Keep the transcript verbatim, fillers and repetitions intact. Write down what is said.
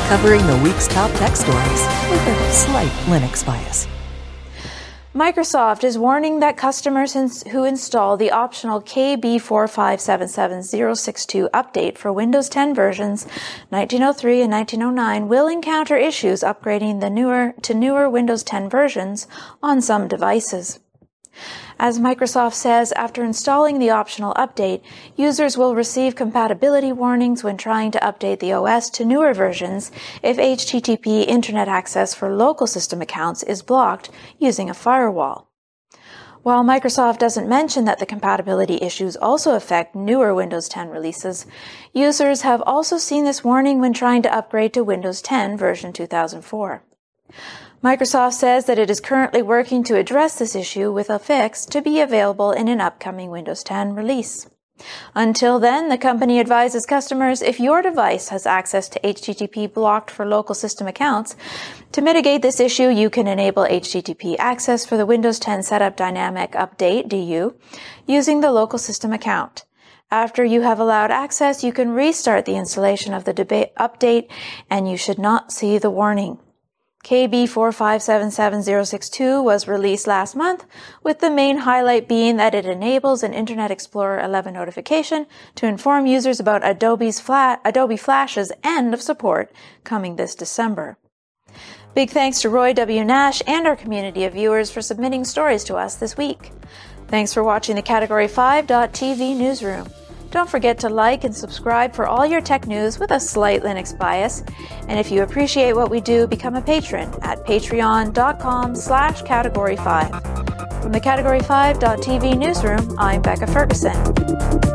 covering the week's top tech stories with a slight Linux bias. Microsoft is warning that customers who install the optional K B four five seven seven zero six two update for Windows ten versions nineteen oh three and nineteen oh nine will encounter issues upgrading the newer to newer Windows ten versions on some devices. As Microsoft says, after installing the optional update, users will receive compatibility warnings when trying to update the O S to newer versions if H T T P internet access for local system accounts is blocked using a firewall. While Microsoft doesn't mention that the compatibility issues also affect newer Windows ten releases, users have also seen this warning when trying to upgrade to Windows ten version two thousand four. Microsoft says that it is currently working to address this issue with a fix to be available in an upcoming Windows ten release. Until then, the company advises customers if your device has access to H T T P blocked for local system accounts, to mitigate this issue, you can enable H T T P access for the Windows ten Setup Dynamic Update D U using the local system account. After you have allowed access, you can restart the installation of the deba- update and you should not see the warning. K B four five seven seven zero six two was released last month, with the main highlight being that it enables an Internet Explorer eleven notification to inform users about Adobe's Fla- Adobe Flash's end of support coming this December. Big thanks to Roy W. Nash and our community of viewers for submitting stories to us this week. Thanks for watching the Category five dot T V newsroom. Don't forget to like and subscribe for all your tech news with a slight Linux bias. And if you appreciate what we do, become a patron at patreon.com slash category5. From the Category five dot T V newsroom, I'm Becca Ferguson.